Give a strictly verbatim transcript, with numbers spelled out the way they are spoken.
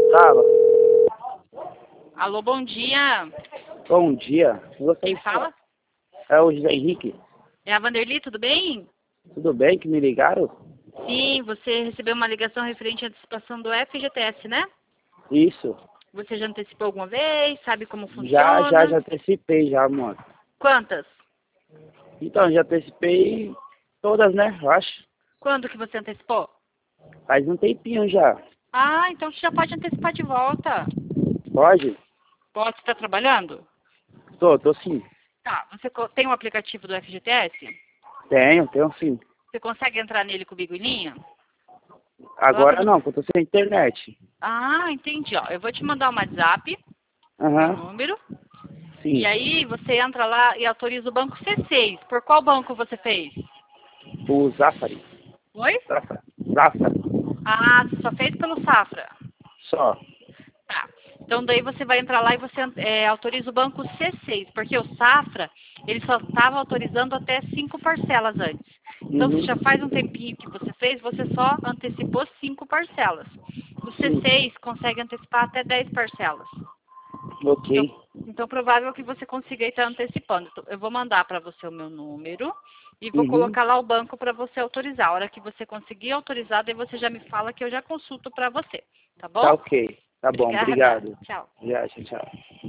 Tava. Alô, bom dia. Bom dia. Você Quem fala? É o José Henrique. É a Vanderly, tudo bem? Tudo bem que me ligaram? Sim, você recebeu uma ligação referente à antecipação do F G T S, né? Isso. Você já antecipou alguma vez? Sabe como Já, já, funciona? já antecipei já, mano. Quantas? Então, já antecipei todas, né? Eu acho. Quando que você antecipou? Faz um tempinho já. Ah, então você já pode antecipar de volta. Pode? Pode estar trabalhando? Tô, tô sim. Tá, você co- tem o aplicativo do F G T S? Tenho, tenho sim. Você consegue entrar nele comigo em linha? Coloca Agora no... não, porque eu tô sem internet. Ah, entendi, ó. Eu vou te mandar um WhatsApp, meu Aham, número. sim. E aí você entra lá e autoriza o banco C seis. Por qual banco você fez? O Zafari. Oi? Zafari. Zafari. Ah, você só fez pelo Safra. Só. Tá. Então daí você vai entrar lá e você é, autoriza o banco C seis, porque o Safra, ele só estava autorizando até cinco parcelas antes. Então se Uhum. já faz um tempinho que você fez, você só antecipou cinco parcelas. O Sim. C seis consegue antecipar até dez parcelas. Então, Ok. então provável que você consiga estar antecipando. Então, eu vou mandar para você o meu número e vou Uhum. colocar lá o banco para você autorizar. A hora que você conseguir autorizar, daí você já me fala que eu já consulto para você. Tá bom? Tá ok. Tá bom, Obrigada. obrigado. Tchau. Já, tchau, tchau.